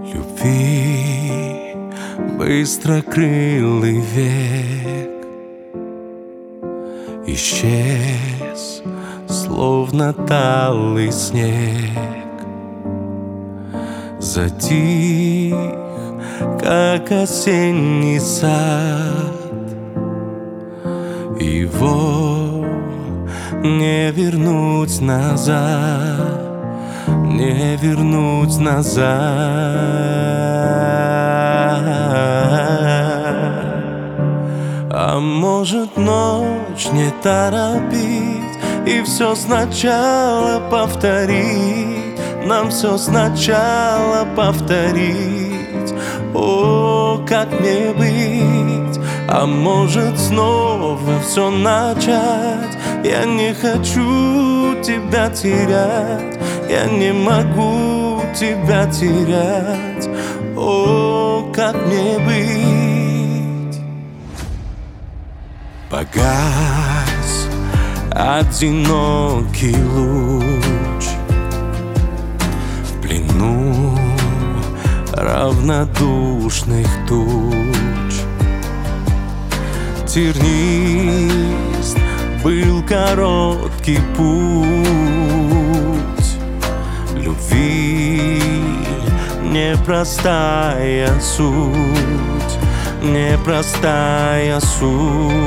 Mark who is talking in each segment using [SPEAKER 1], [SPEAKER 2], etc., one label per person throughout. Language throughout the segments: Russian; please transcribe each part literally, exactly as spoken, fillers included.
[SPEAKER 1] любви быстрокрылый век исчез, словно талый снег, затих, как осенний сад. Его не вернуть назад, не вернуть назад. А может, ночь не торопить и все сначала повторить, нам все сначала повторить. О, как мне быть? А может, снова все начать? Я не хочу тебя терять, я не могу тебя терять. О, как мне быть? Погас одинокий луч в плену равнодушных туч. Тернист был короткий путь любви, непростая суть, непростая суть.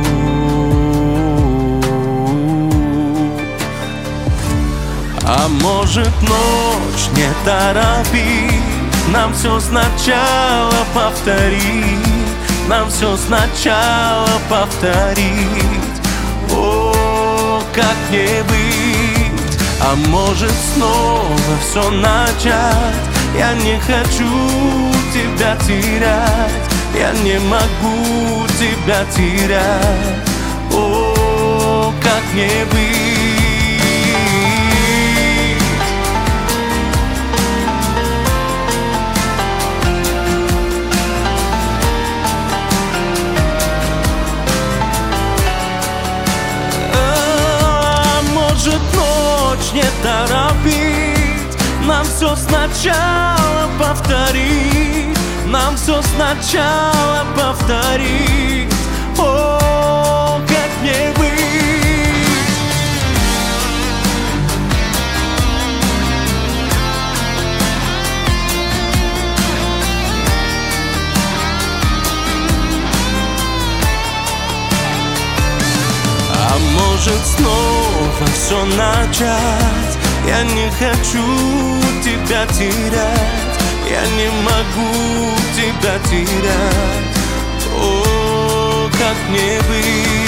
[SPEAKER 1] А может, ночь не торопить, нам все сначала повторить, нам все сначала повторить. О, как мне быть? А может, снова все начать? Я не хочу тебя терять, я не могу тебя терять. О, как мне быть? Ночь не торопить, нам все сначала повторить, нам все сначала повторить. О, как мне быть? А может, снова все начать? Я не хочу тебя терять, я не могу тебя терять. О, как мне быть?